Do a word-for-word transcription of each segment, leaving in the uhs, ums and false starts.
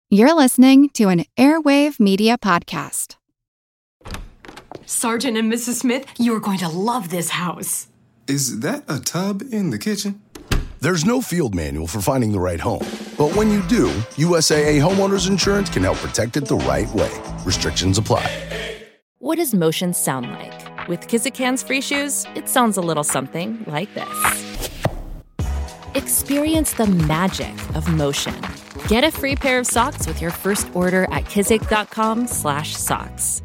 You're listening to an Airwave Media Podcast. Sergeant and Missus Smith, you're going to love this house. Is that a tub in the kitchen? There's no field manual for finding the right home. But when you do, U S A A Homeowners Insurance can help protect it the right way. Restrictions apply. What does motion sound like? With Kizikans free shoes, it sounds a little something like this. Experience the magic of motion. Get a free pair of socks with your first order at kizik.com slash socks.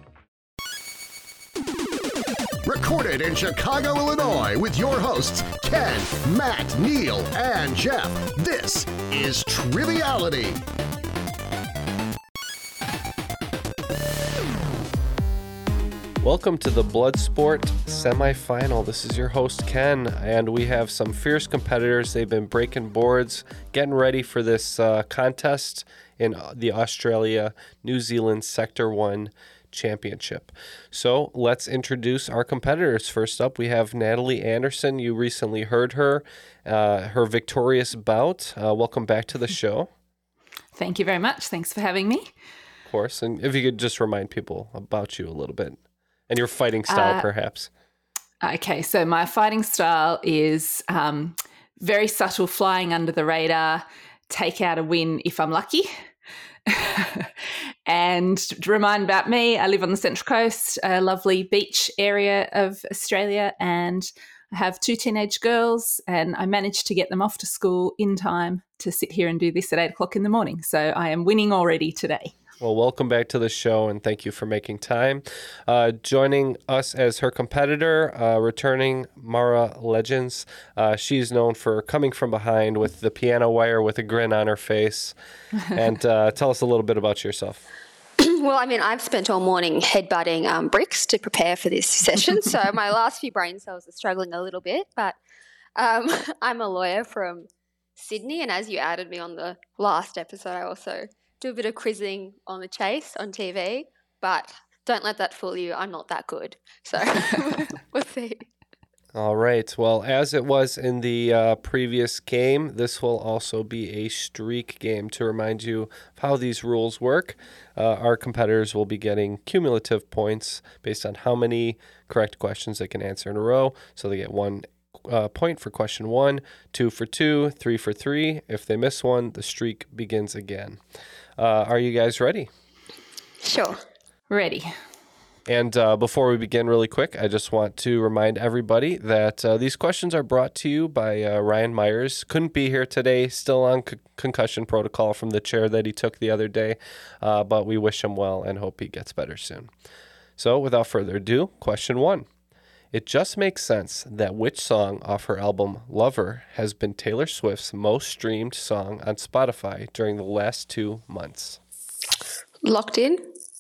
Recorded in Chicago, Illinois, with your hosts, Ken, Matt, Neil, and Jeff. This is Triviality. Welcome to the Bloodsport semifinal. This is your host, Ken, and we have some fierce competitors. They've been breaking boards, getting ready for this uh, contest in the Australia-New Zealand Sector one Championship. So let's introduce our competitors. First up, we have Natalie Anderson. You recently heard her, uh, her victorious bout. Uh, welcome back to the show. Thank you very much. Thanks for having me. Of course. And if you could just remind people about you a little bit and your fighting style, uh, perhaps. Okay, so my fighting style is um, very subtle, flying under the radar, take out a win if I'm lucky. And to remind about me, I live on the Central Coast, a lovely beach area of Australia, and I have two teenage girls, and I managed to get them off to school in time to sit here and do this at eight o'clock in the morning. So I am winning already today. Well, welcome back to the show, and thank you for making time. Uh, joining us as her competitor, uh, returning Mara Legends. Uh, she's known for coming from behind with the piano wire with a grin on her face. And uh, tell us a little bit about yourself. Well, I mean, I've spent all morning headbutting um, bricks to prepare for this session, so my last few brain cells are struggling a little bit, but um, I'm a lawyer from Sydney, and as you added me on the last episode, I also do a bit of quizzing on the chase on T V, but don't let that fool you. I'm not that good. So we'll see. All right. Well, as it was in the uh, previous game, this will also be a streak game. To remind you of how these rules work, uh, our competitors will be getting cumulative points based on how many correct questions they can answer in a row. So they get one uh, point for question one, two for two, three for three. If they miss one, the streak begins again. Uh, are you guys ready? Sure. Ready. And uh, before we begin really quick, I just want to remind everybody that uh, these questions are brought to you by uh, Ryan Myers. Couldn't be here today, still on c- concussion protocol from the chair that he took the other day, uh, but we wish him well and hope he gets better soon. So without further ado, question one. It just makes sense that which song off her album Lover has been Taylor Swift's most streamed song on Spotify during the last two months? Locked in?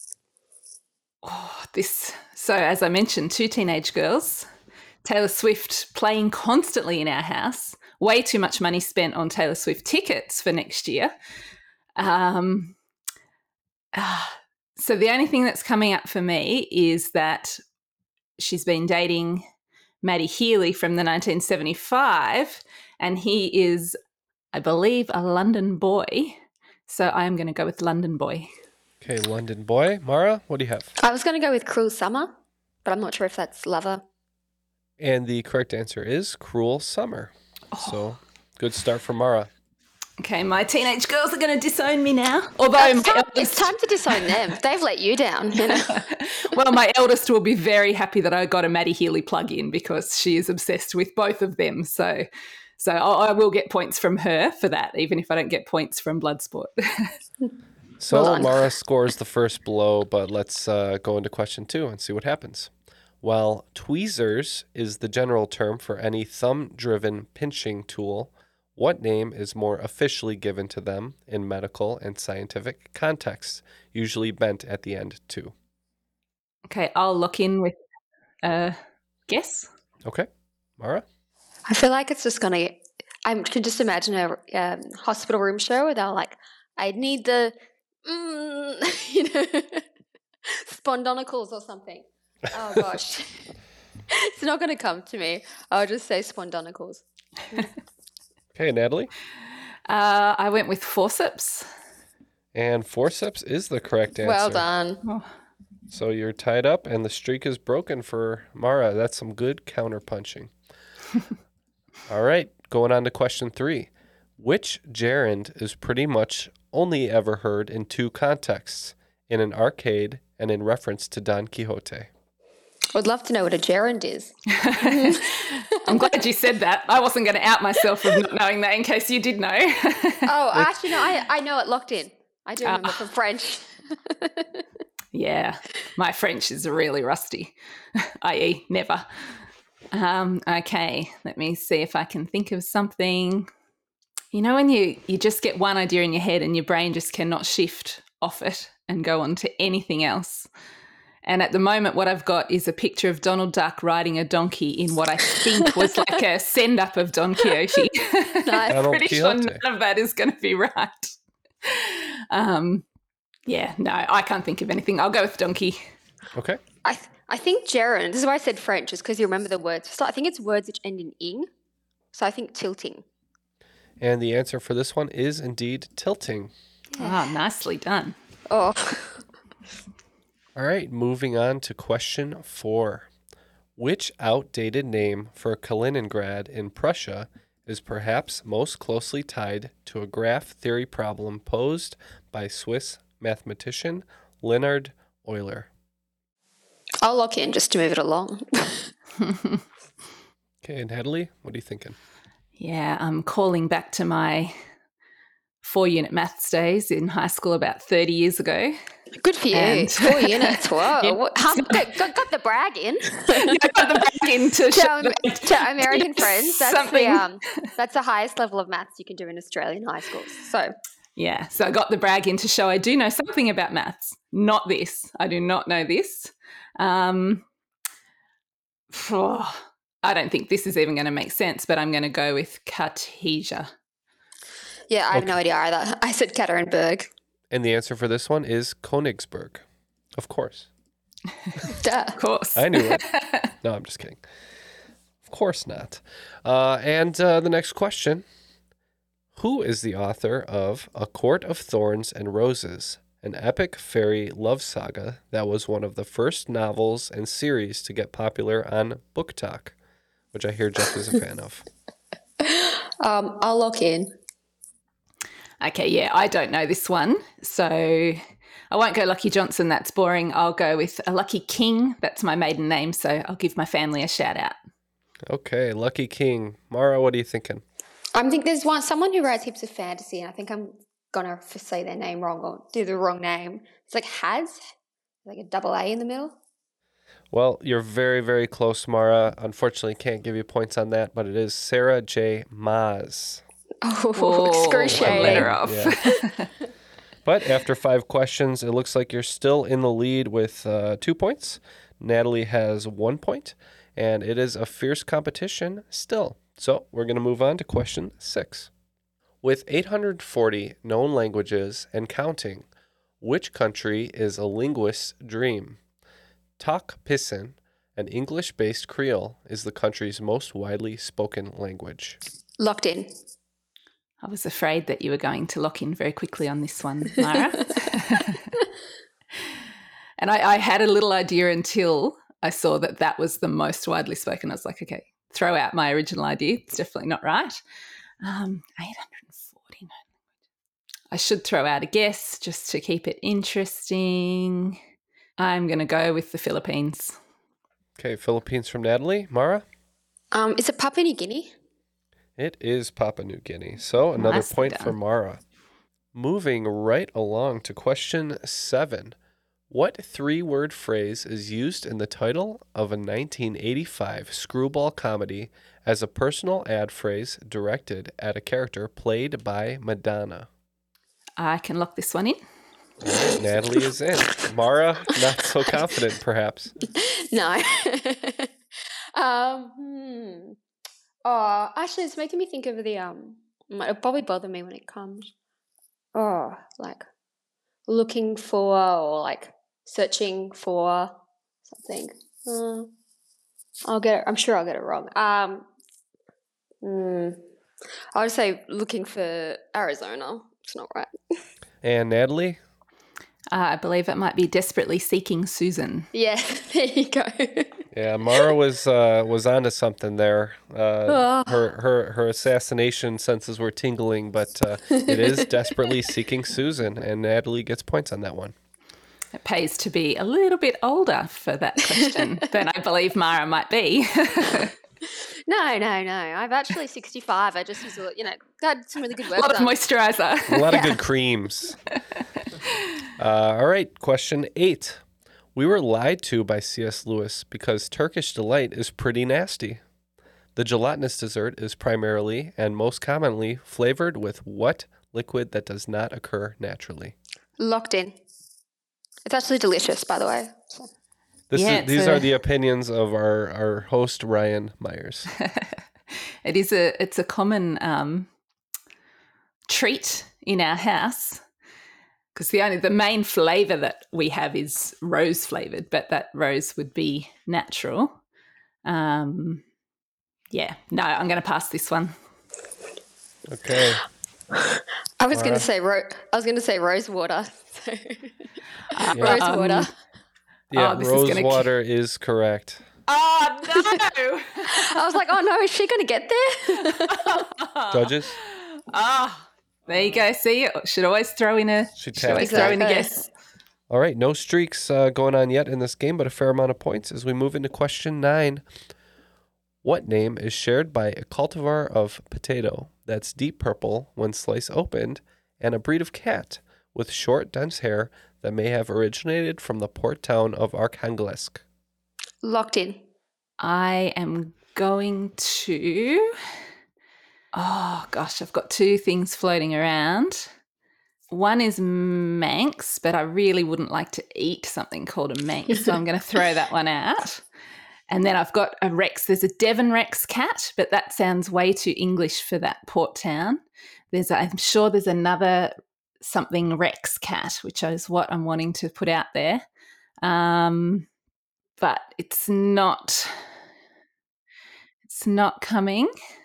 Oh, this. So as I mentioned, two teenage girls, Taylor Swift playing constantly in our house, way too much money spent on Taylor Swift tickets for next year. Um, uh, so the only thing that's coming up for me is that she's been dating Matty Healy from the nineteen seventy-five, and he is, I believe, a London boy. So I am going to go with London Boy. Okay, London Boy. Mara, what do you have? I was going to go with Cruel Summer, but I'm not sure if that's Lover. And the correct answer is Cruel Summer. Oh. So good start for Mara. Okay, my teenage girls are going to disown me now. Although it's, my time, eldest... it's time to disown them. They've let you down. You know? Well, my eldest will be very happy that I got a Matty Healy plug-in because she is obsessed with both of them. So so I, I will get points from her for that, even if I don't get points from Bloodsport. So well Mara scores the first blow, but let's uh, go into question two and see what happens. While tweezers is the general term for any thumb-driven pinching tool, what name is more officially given to them in medical and scientific contexts, usually bent at the end too? Okay, I'll lock in with a guess. Okay. Mara? I feel like it's just going to – I can just imagine a um, hospital room show where they're like, I need the, mm, you know, spondonicles or something. Oh, gosh. It's not going to come to me. I'll just say spondonicles. Okay, Natalie? Uh, I went with forceps. And forceps is the correct answer. Well done. Oh, So you're tied up, and the streak is broken for Mara. That's some good counterpunching. All right, going on to question three. Which gerund is pretty much only ever heard in two contexts, in an arcade and in reference to Don Quixote? Would love to know what a gerund is. I'm glad you said that. I wasn't going to out myself with not knowing that in case you did know. Oh, actually, no, I, I know it locked in. I do remember Ah. from French. Yeah, my French is really rusty, that is never. Um, okay, let me see if I can think of something. You know when you, you just get one idea in your head and your brain just cannot shift off it and go on to anything else? And at the moment, what I've got is a picture of Donald Duck riding a donkey in what I think was like a send-up of Don Quixote. I'm Donald pretty sure Quixote. none of that is going to be right. Um, yeah, no, I can't think of anything. I'll go with donkey. Okay. I th- I think gerund, this is why I said French, is because you remember the words. So I think it's words which end in ing. So I think tilting. And the answer for this one is indeed tilting. Oh, nicely done. Oh, All right, moving on to question four. Which outdated name for Kaliningrad in Prussia is perhaps most closely tied to a graph theory problem posed by Swiss mathematician Leonhard Euler? I'll lock in just to move it along. Okay, Natalie, what are you thinking? Yeah, I'm calling back to my four-unit maths days in high school about thirty years ago. Good for you. And- Four units. Whoa. Yeah. What- Half, got, got, got the brag in. I got the back in to to, show um, that- to American friends, that's Something. the um, that's the highest level of maths you can do in Australian high schools. So Yeah, so I got the brag in to show I do know something about maths. Not this. I do not know this. Um, oh, I don't think this is even going to make sense, but I'm going to go with Cartesia. yeah, I have no idea either. I said Katerinburg. And the answer for this one is Königsberg. Of course. Duh. Of course. I knew it. No, I'm just kidding. Of course not. Uh, and uh, the next question. Who is the author of A Court of Thorns and Roses, an epic fairy love saga that was one of the first novels and series to get popular on Book Talk, which I hear Jeff is a fan of? Um, I'll lock in. Okay, yeah, I don't know this one. So I won't go Lucky Johnson. That's boring. I'll go with a Lucky King. That's my maiden name. So I'll give my family a shout out. Okay, Lucky King. Mara, what are you thinking? I think there's one someone who writes heaps of fantasy, and I think I'm gonna f- say their name wrong or do the wrong name. It's like Haz, like a double A in the middle. Well, you're very, very close, Mara. Unfortunately, can't give you points on that, but it is Sarah J. Maas. Oh, Oh, excruciating. let her off. Yeah. But after five questions, it looks like you're still in the lead with uh, two points. Natalie has one point, and it is a fierce competition still. So we're going to move on to question six. With eight hundred forty known languages and counting, which country is a linguist's dream? Tok Pisin, an English-based Creole, is the country's most widely spoken language. Locked in. I was afraid that you were going to lock in very quickly on this one, Mara. And I, I had a little idea until I saw that that was the most widely spoken. I was like, okay, throw out my original idea. It's definitely not right. Um, eight hundred forty. I should throw out a guess just to keep it interesting. I'm going to go with the Philippines. Okay, Philippines from Natalie. Mara? Um, is it Papua New Guinea? It is Papua New Guinea. So another Nicely point done. for Mara. Moving right along to question seven. What three-word phrase is used in the title of a nineteen eighty-five screwball comedy as a personal ad phrase directed at a character played by Madonna? I can lock this one in. All right, Natalie is in. Mara, not so confident, perhaps. No. um, hmm. Oh, actually, it's making me think of the um. It'll probably bother me when it comes. Oh, like looking for or like searching for something. Uh, I'll get it. I'm sure I'll get it wrong. Um. Hmm. I would say looking for Arizona. It's not right. And Natalie? Uh, I believe it might be Desperately Seeking Susan. Yeah, there you go. Yeah, Mara was uh, was onto something there. Uh, Oh. her her her assassination senses were tingling, but uh, it is Desperately Seeking Susan, and Natalie gets points on that one. It pays to be a little bit older for that question than I believe Mara might be. No, no, no. I'm actually sixty-five. I just use, a, you know, had some really good work A lot of done. moisturizer. A lot Yeah. of good creams. Uh, all right, question eight. We were lied to by C S. Lewis because Turkish Delight is pretty nasty. The gelatinous dessert is primarily and most commonly flavored with what liquid that does not occur naturally? Locked in. It's actually delicious, by the way. So. This Yeah, is, it's these a- are the opinions of our, our host, Ryan Myers. It is a it's a common um, treat in our house because the only the main flavour that we have is rose flavoured, but that rose would be natural. Um, yeah, no, I'm going to pass this one. Okay. I was going to say ro- I was going to say rose water. So. Uh, Rose um, water. Yeah, Oh, this is rose gonna ki- water is correct. Oh no! I was like, oh no, is she going to get there? Judges? Ah, there you go. See, should always throw in a She should always tapped. throw in a Exactly. guess. All right, no streaks uh, going on yet in this game, but a fair amount of points as we move into question nine. What name is shared by a cultivar of potato that's deep purple when sliced opened and a breed of cat with short, dense hair that may have originated from the port town of Arkhangelsk? Locked in. I am going to. Oh gosh, I've got two things floating around. One is Manx, but I really wouldn't like to eat something called a Manx, so I'm going to throw that one out. And then I've got a Rex. There's a Devon Rex cat, but that sounds way too English for that port town. There's, a, I'm sure there's another something Rex cat, which is what I'm wanting to put out there. Um, but it's not. It's not coming.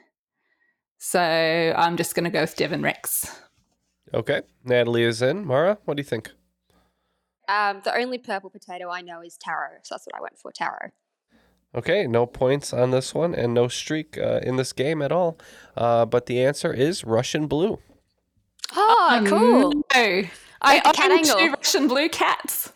So I'm just going to go with Devon Rex. Okay, Natalie is in. Mara, what do you think? Um, the only purple potato I know is taro, so that's what I went for, taro. Okay, no points on this one and no streak uh, in this game at all. Uh, but the answer is Russian blue. Oh, cool. No, I Like the cat own angle. two Russian blue cats.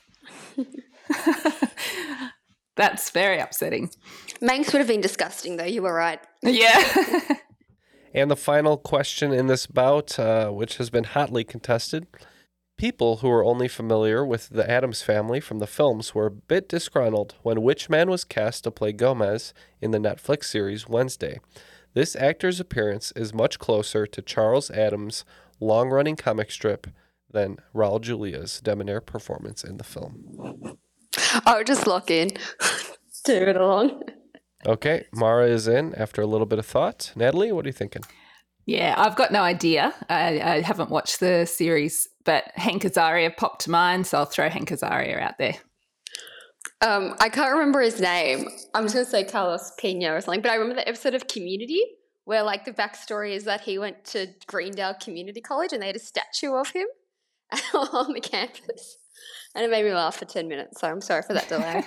That's very upsetting. Manx would have been disgusting, though. You were right. Yeah. And the final question in this bout, uh, which has been hotly contested. People who are only familiar with the Addams Family from the films were a bit disgruntled when which man was cast to play Gomez in the Netflix series Wednesday. This actor's appearance is much closer to Charles Addams' long-running comic strip than Raul Julia's debonair performance in the film. I would just lock in. Do it along. Okay, Mara is in after a little bit of thought. Natalie, what are you thinking? Yeah, I've got no idea. I, I haven't watched the series, but Hank Azaria popped to mind, so I'll throw Hank Azaria out there. Um, I can't remember his name. I'm just going to say Carlos Pena or something, but I remember the episode of Community where, like, the backstory is that he went to Greendale Community College and they had a statue of him on the campus. And it made me laugh for ten minutes, so I'm sorry for that delay.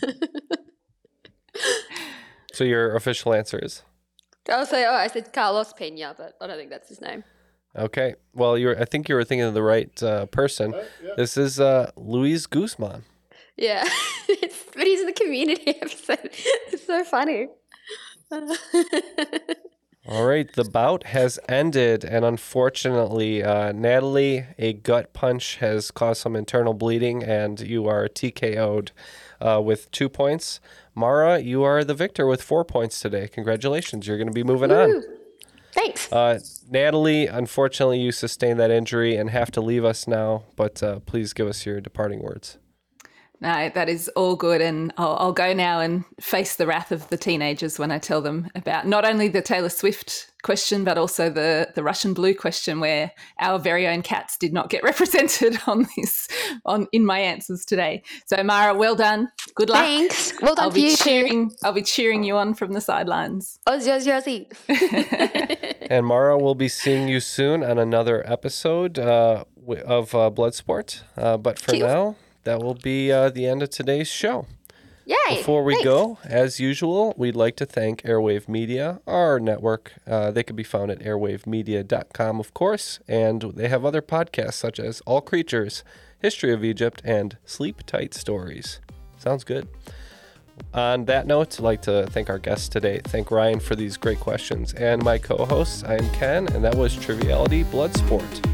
So your official answer is? I'll say, oh, I said Carlos Pena, but I don't think that's his name. Okay. Well, you're. I think you were thinking of the right uh, person. This is uh, Luis Guzman. Yeah, it's, but he's in the Community episode. It's so funny. All right. The bout has ended, and unfortunately, uh, Natalie, a gut punch has caused some internal bleeding, and you are T K O'd uh, with two points. Mara, you are the victor with four points today. Congratulations. You're going to be moving on. Woo. Thanks. Uh, Natalie, unfortunately, you sustained that injury and have to leave us now, but uh, please give us your departing words. No, that is all good. And I'll, I'll go now and face the wrath of the teenagers when I tell them about not only the Taylor Swift question, but also the, the Russian blue question, where our very own cats did not get represented on this, on in my answers today. So Mara, well done. Good luck. Thanks. Well done I'll for be you cheering, too. I'll be cheering you on from the sidelines. Aussie, Aussie, Aussie. And Mara will be seeing you soon on another episode uh, of uh, Bloodsport. Uh, but for Cute. now, that will be uh, the end of today's show. Yay. Before we Thanks. go, as usual, we'd like to thank Airwave Media, our network. Uh, they can be found at airwave media dot com, of course, and they have other podcasts such as All Creatures, History of Egypt, and Sleep Tight Stories. Sounds good. On that note, I'd like to thank our guests today. Thank Ryan for these great questions. And my co-hosts, I am Ken, and that was Triviality Bloodsport.